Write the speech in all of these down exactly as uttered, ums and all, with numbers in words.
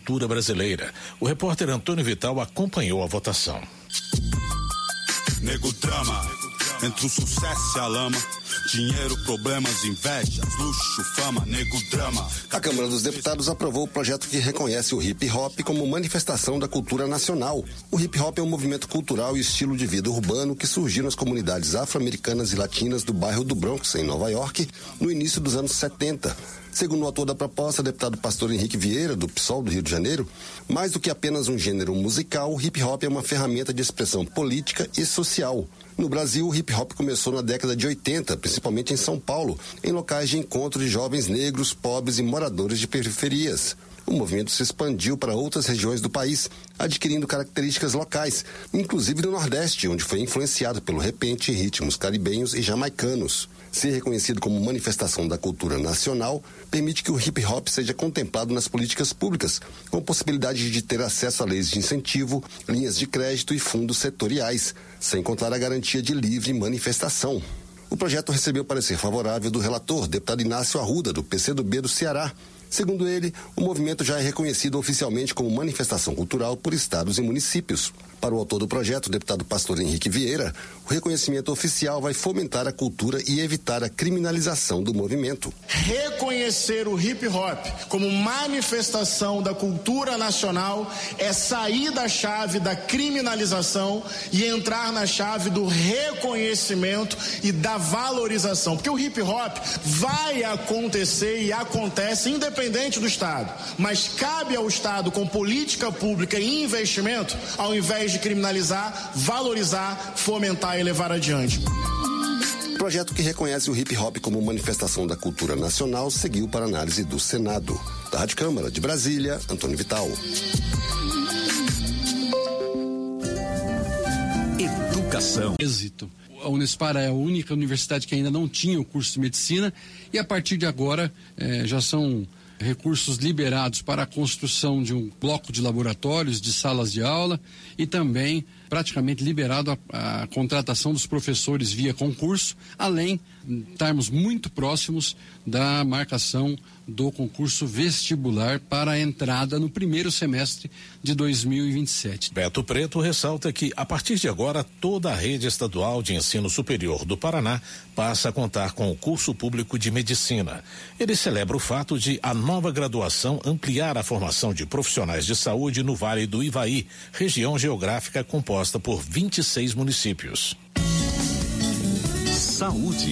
cultura brasileira. O repórter Antônio Vital acompanhou a votação. Nego drama, entre o sucesso e a lama. Dinheiro, problemas, invejas, luxo, fama, nego drama. A Câmara dos Deputados aprovou o projeto que reconhece o hip hop como manifestação da cultura nacional. O hip hop é um movimento cultural e estilo de vida urbano que surgiu nas comunidades afro-americanas e latinas do bairro do Bronx, em Nova York, no início dos anos setenta. Segundo o autor da proposta, deputado Pastor Henrique Vieira, do P SOL do Rio de Janeiro, mais do que apenas um gênero musical, o hip hop é uma ferramenta de expressão política e social. No Brasil, o hip hop começou na década de oitenta, principalmente em São Paulo, em locais de encontro de jovens negros, pobres e moradores de periferias. O movimento se expandiu para outras regiões do país, adquirindo características locais, inclusive no Nordeste, onde foi influenciado pelo repente, ritmos caribenhos e jamaicanos. Ser reconhecido como manifestação da cultura nacional permite que o hip hop seja contemplado nas políticas públicas, com possibilidade de ter acesso a leis de incentivo, linhas de crédito e fundos setoriais, sem contar a garantia de livre manifestação. O projeto recebeu parecer favorável do relator, deputado Inácio Arruda, do P C do B do Ceará. Segundo ele, o movimento já é reconhecido oficialmente como manifestação cultural por estados e municípios. Para o autor do projeto, o deputado Pastor Henrique Vieira, o reconhecimento oficial vai fomentar a cultura e evitar a criminalização do movimento. Reconhecer o hip hop como manifestação da cultura nacional é sair da chave da criminalização e entrar na chave do reconhecimento e da valorização. Porque o hip hop vai acontecer e acontece independente do Estado, mas cabe ao Estado, com política pública e investimento, ao invés de criminalizar, valorizar, fomentar e levar adiante. O projeto que reconhece o hip hop como manifestação da cultura nacional seguiu para análise do Senado. Da Rádio Câmara de Brasília, Antônio Vital. Educação. Êxito. A Unespar é a única universidade que ainda não tinha o curso de medicina e a partir de agora eh, já são recursos liberados para a construção de um bloco de laboratórios, de salas de aula e também praticamente liberado a, a contratação dos professores via concurso, além de estarmos muito próximos da marcação do concurso vestibular para a entrada no primeiro semestre de dois mil e vinte e sete. Beto Preto ressalta que, a partir de agora, toda a rede estadual de ensino superior do Paraná passa a contar com o curso público de medicina. Ele celebra o fato de a nova graduação ampliar a formação de profissionais de saúde no Vale do Ivaí, região geográfica composta por vinte e seis municípios. Saúde.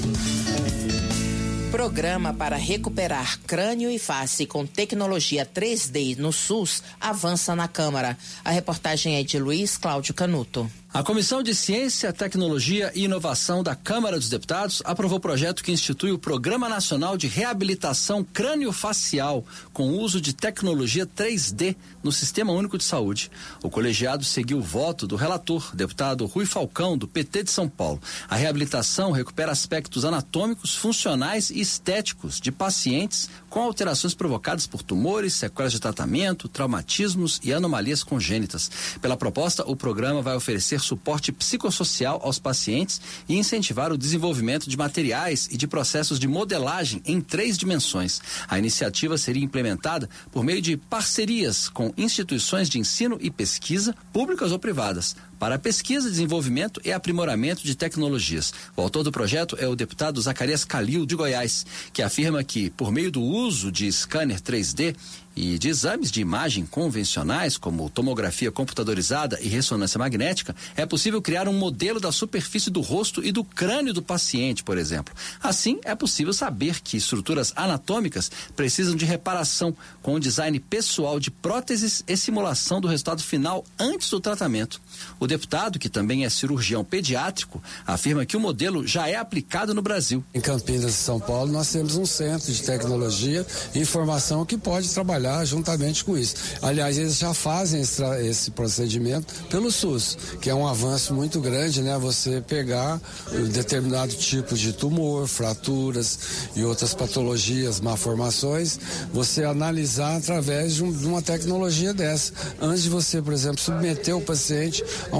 Programa para recuperar crânio e face com tecnologia três D no SUS avança na Câmara. A reportagem é de Luiz Cláudio Canuto. A Comissão de Ciência, Tecnologia e Inovação da Câmara dos Deputados aprovou o projeto que institui o Programa Nacional de Reabilitação Crânio-Facial com uso de tecnologia três D no Sistema Único de Saúde. O colegiado seguiu o voto do relator, deputado Rui Falcão, do P T de São Paulo. A reabilitação recupera aspectos anatômicos, funcionais e estéticos de pacientes com alterações provocadas por tumores, sequelas de tratamento, traumatismos e anomalias congênitas. Pela proposta, o programa vai oferecer suporte psicossocial aos pacientes e incentivar o desenvolvimento de materiais e de processos de modelagem em três dimensões. A iniciativa seria implementada por meio de parcerias com instituições de ensino e pesquisa, públicas ou privadas, para pesquisa, desenvolvimento e aprimoramento de tecnologias. O autor do projeto é o deputado Zacarias Calil, de Goiás, que afirma que, por meio do uso de scanner três D e de exames de imagem convencionais, como tomografia computadorizada e ressonância magnética, é possível criar um modelo da superfície do rosto e do crânio do paciente, por exemplo. Assim, é possível saber que estruturas anatômicas precisam de reparação, com o design pessoal de próteses e simulação do resultado final antes do tratamento. O deputado, que também é cirurgião pediátrico, afirma que o modelo já é aplicado no Brasil. Em Campinas, São Paulo, nós temos um centro de tecnologia e informação que pode trabalhar juntamente com isso. Aliás, eles já fazem esse, esse procedimento pelo SUS, que é um avanço muito grande, né? Você pegar um determinado tipo de tumor, fraturas e outras patologias, malformações, você analisar através de, um, de uma tecnologia dessa, antes de você, por exemplo, submeter o paciente a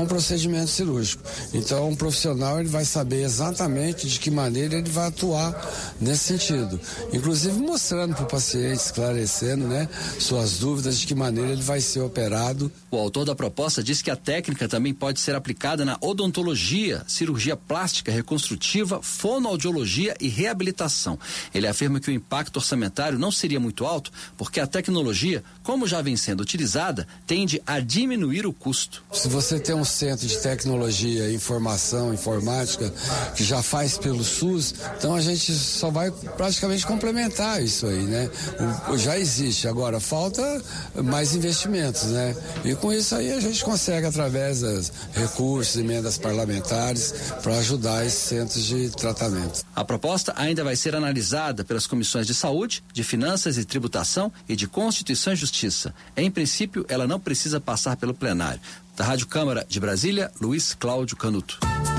um procedimento cirúrgico. Então, um profissional ele vai saber exatamente de que maneira ele vai atuar nesse sentido. Inclusive mostrando para o paciente, esclarecendo, né, suas dúvidas de que maneira ele vai ser operado. O autor da proposta diz que a técnica também pode ser aplicada na odontologia, cirurgia plástica, reconstrutiva, fonoaudiologia e reabilitação. Ele afirma que o impacto orçamentário não seria muito alto, porque a tecnologia, como já vem sendo utilizada, tende a diminuir o custo. Se você tem um centro de tecnologia, informação, informática, que já faz pelo SUS, então a gente só vai praticamente complementar isso aí, né? O, já existe, agora falta mais investimentos, né? E com isso aí a gente consegue, através dos recursos, emendas parlamentares, para ajudar esses centros de tratamento. A proposta ainda vai ser analisada pelas comissões de saúde, de finanças e tributação e de Constituição e Justiça. Em princípio, ela não precisa passar pelo plenário. Da Rádio Câmara de Brasília, Luiz Cláudio Canuto.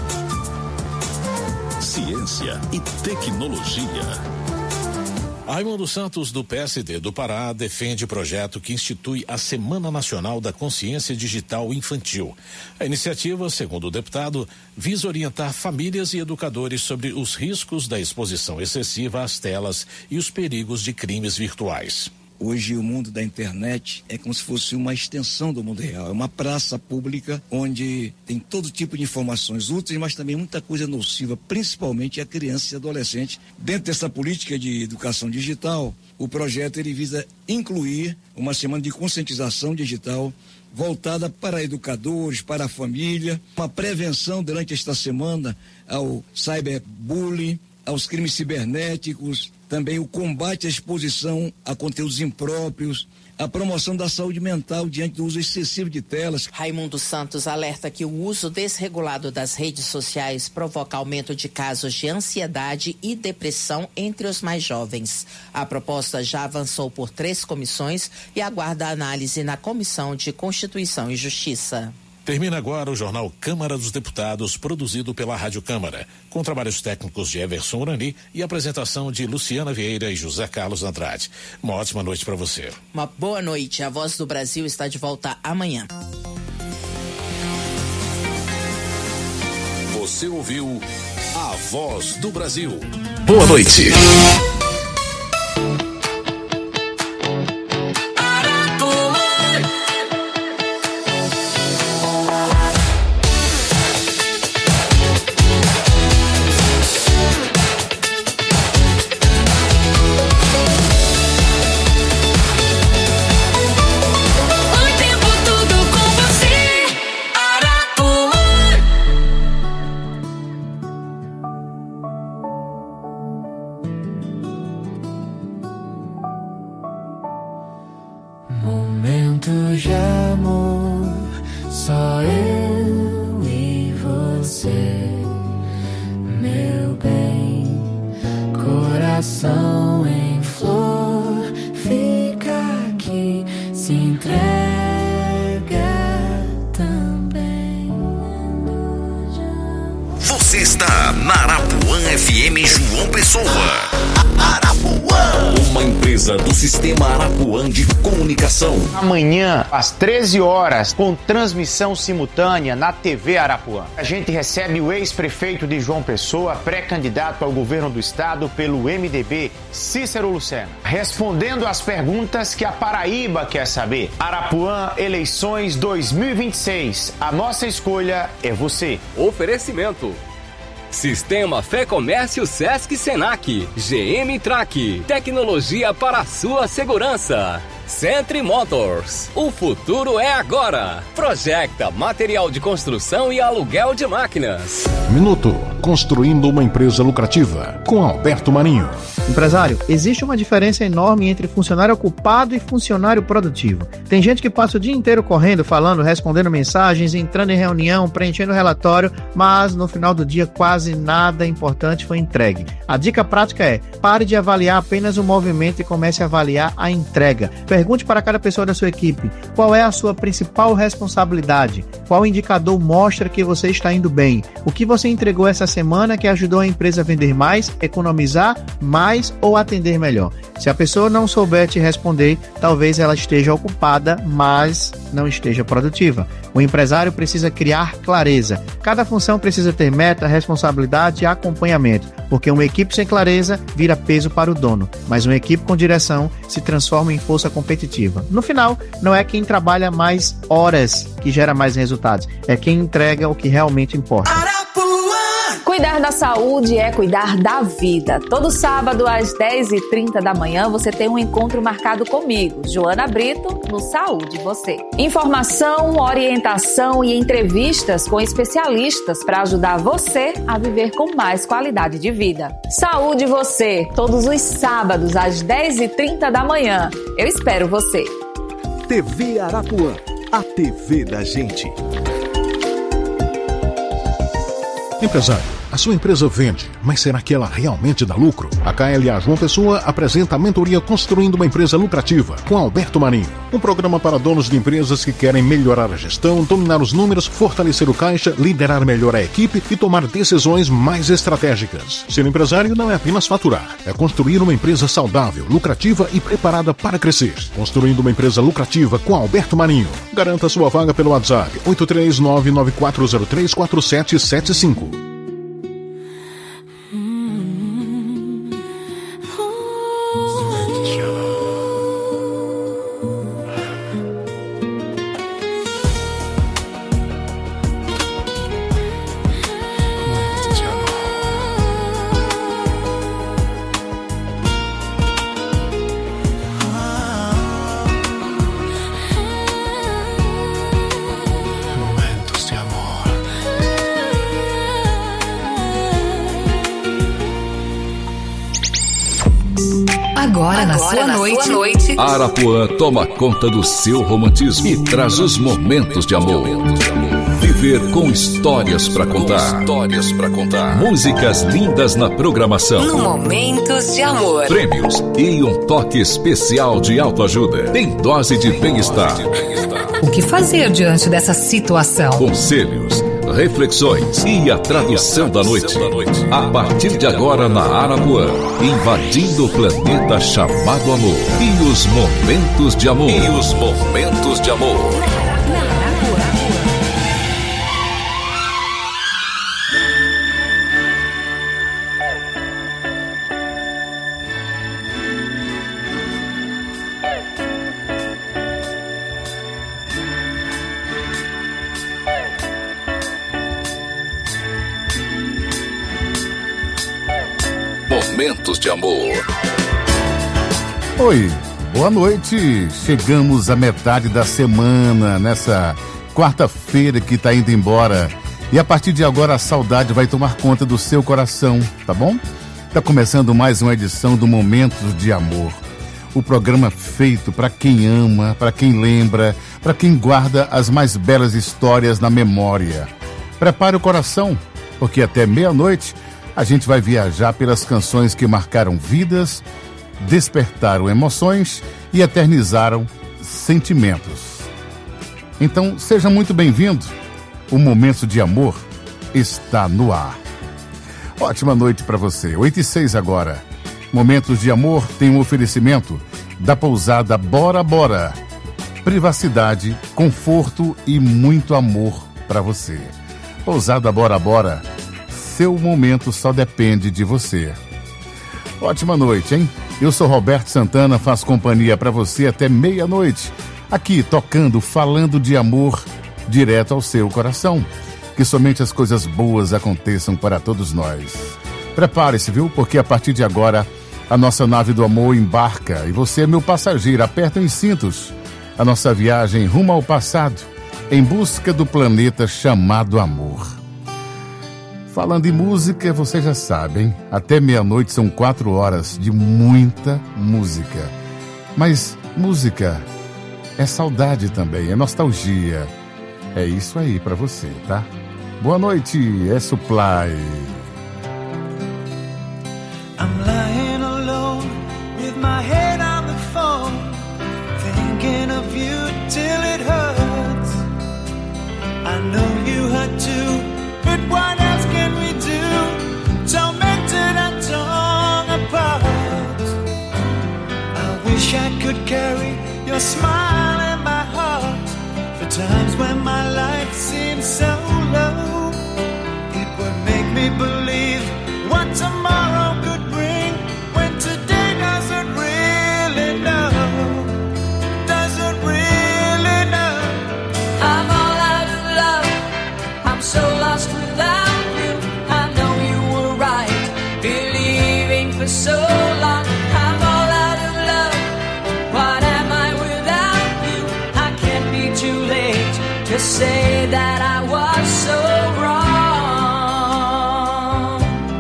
Ciência e tecnologia. Raimundo Santos, do P S D do Pará, defende projeto que institui a Semana Nacional da Consciência Digital Infantil. A iniciativa, segundo o deputado, visa orientar famílias e educadores sobre os riscos da exposição excessiva às telas e os perigos de crimes virtuais. Hoje o mundo da internet é como se fosse uma extensão do mundo real. É uma praça pública onde tem todo tipo de informações úteis, mas também muita coisa nociva, principalmente a criança e adolescente. Dentro dessa política de educação digital, o projeto ele visa incluir uma semana de conscientização digital voltada para educadores, para a família, uma prevenção durante esta semana ao cyberbullying, aos crimes cibernéticos, também o combate à exposição a conteúdos impróprios, a promoção da saúde mental diante do uso excessivo de telas. Raimundo Santos alerta que o uso desregulado das redes sociais provoca aumento de casos de ansiedade e depressão entre os mais jovens. A proposta já avançou por três comissões e aguarda análise na Comissão de Constituição e Justiça. Termina agora o jornal Câmara dos Deputados, produzido pela Rádio Câmara, com trabalhos técnicos de Everson Urani e apresentação de Luciana Vieira e José Carlos Andrade. Uma ótima noite para você. Uma boa noite. A Voz do Brasil está de volta amanhã. Você ouviu A Voz do Brasil. Boa noite. Amanhã, às treze horas, com transmissão simultânea na T V Arapuã. A gente recebe o ex-prefeito de João Pessoa, pré-candidato ao governo do estado pelo M D B, Cícero Lucena, respondendo às perguntas que a Paraíba quer saber. Arapuã, eleições dois mil e vinte e seis. A nossa escolha é você. Oferecimento: Sistema Fé Comércio Sesc Senac, G M Track, tecnologia para a sua segurança. Centre Motors, o futuro é agora. Projecta material de construção e aluguel de máquinas. Minuto, construindo uma empresa lucrativa, com Alberto Marinho. Empresário, existe uma diferença enorme entre funcionário ocupado e funcionário produtivo. Tem gente que passa o dia inteiro correndo, falando, respondendo mensagens, entrando em reunião, preenchendo relatório, mas no final do dia quase nada importante foi entregue. A dica prática é: pare de avaliar apenas o movimento e comece a avaliar a entrega. Pergunte para cada pessoa da sua equipe qual é a sua principal responsabilidade, qual indicador mostra que você está indo bem, o que você entregou essa semana que ajudou a empresa a vender mais, economizar mais mais ou atender melhor. Se a pessoa não souber te responder, talvez ela esteja ocupada, mas não esteja produtiva. O empresário precisa criar clareza. Cada função precisa ter meta, responsabilidade e acompanhamento, porque uma equipe sem clareza vira peso para o dono, mas uma equipe com direção se transforma em força competitiva. No final, não é quem trabalha mais horas que gera mais resultados, é quem entrega o que realmente importa. Cuidar da saúde é cuidar da vida. Todo sábado às dez e trinta da manhã você tem um encontro marcado comigo, Joana Brito, no Saúde Você. Informação, orientação e entrevistas com especialistas para ajudar você a viver com mais qualidade de vida. Saúde Você, todos os sábados às dez e trinta da manhã. Eu espero você. T V Arapuã, a T V da gente. Empresário, a sua empresa vende, mas será que ela realmente dá lucro? A K L A João Pessoa apresenta a mentoria Construindo uma Empresa Lucrativa, com Alberto Marinho. Um programa para donos de empresas que querem melhorar a gestão, dominar os números, fortalecer o caixa, liderar melhor a equipe e tomar decisões mais estratégicas. Ser empresário não é apenas faturar, é construir uma empresa saudável, lucrativa e preparada para crescer. Construindo uma Empresa Lucrativa com Alberto Marinho. Garanta sua vaga pelo WhatsApp oito três nove nove quatro zero três quatro sete sete cinco. Agora, na, Agora, sua, na noite. sua noite, Arapuã toma conta do seu romantismo e traz os momentos de amor. Viver com histórias para contar. Histórias para contar. Músicas lindas na programação. No Momentos de Amor. Prêmios e um toque especial de autoajuda. Tem dose de bem-estar. O que fazer diante dessa situação? Conselhos, reflexões e a tradução da noite. A partir de agora na Arapuã, invadindo o planeta chamado amor. E os momentos de amor. E os momentos de amor. Momentos de amor. Oi, boa noite. Chegamos à metade da semana, nessa quarta-feira que tá indo embora. E a partir de agora a saudade vai tomar conta do seu coração, tá bom? Tá começando mais uma edição do Momentos de Amor. O programa feito para quem ama, para quem lembra, para quem guarda as mais belas histórias na memória. Prepare o coração, porque até meia-noite a gente vai viajar pelas canções que marcaram vidas, despertaram emoções e eternizaram sentimentos. Então, seja muito bem-vindo. O Momento de Amor está no ar. Ótima noite para você. oito e seis agora. Momentos de Amor tem um oferecimento da pousada Bora Bora. Privacidade, conforto e muito amor para você. Pousada Bora Bora. Seu momento só depende de você. Ótima noite, hein? Eu sou Roberto Santana, faço companhia para você até meia-noite. Aqui, tocando, falando de amor, direto ao seu coração. Que somente as coisas boas aconteçam para todos nós. Prepare-se, viu? Porque a partir de agora, a nossa nave do amor embarca. E você é meu passageiro, aperta os cintos. A nossa viagem rumo ao passado, em busca do planeta chamado amor. Falando em música, vocês já sabem, até meia-noite são quatro horas de muita música. Mas música é saudade também, é nostalgia. É isso aí pra você, tá? Boa noite, é Supply. I'm lying alone with my head on the phone, thinking of you till it hurts. I know you hurt too, but what else can we do? Tormented and torn apart. smile in my heart for times when my life seems so low. It would make me believe what tomorrow could bring when today doesn't really know, doesn't really know. I'm all out of love, I'm so lost without you. I know you were right, believing for so long. I'm all out of love, what am I without you? I can't be too late to say that I was so wrong.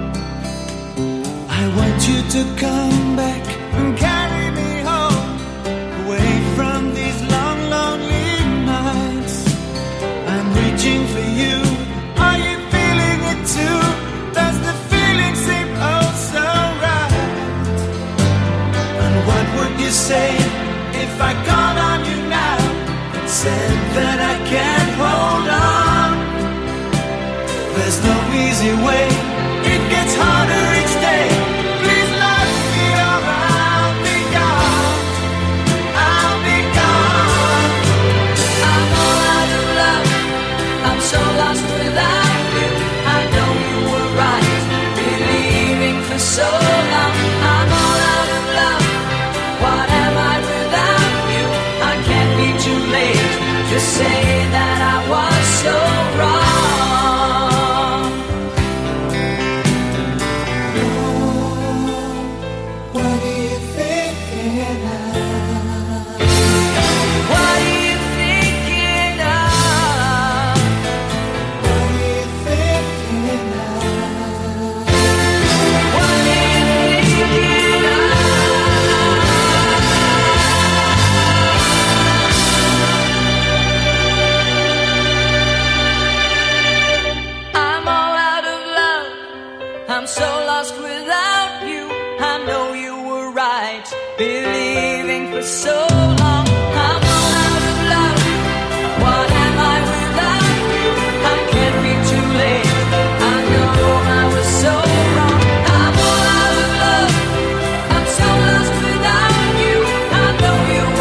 I want you to come back and carry me home, away from these long, lonely nights. I'm reaching for you, are you feeling it too? Does the feeling seem oh so right? And what would you say if I called on you now and said that I can't hold on? There's no easy way, it gets harder each day. Please let me or I'll be gone, I'll be gone. I'm all out of love, I'm so lost without you. I know you were right, believing for so long. I'm all out of love, what am I without you? I can't be too late to say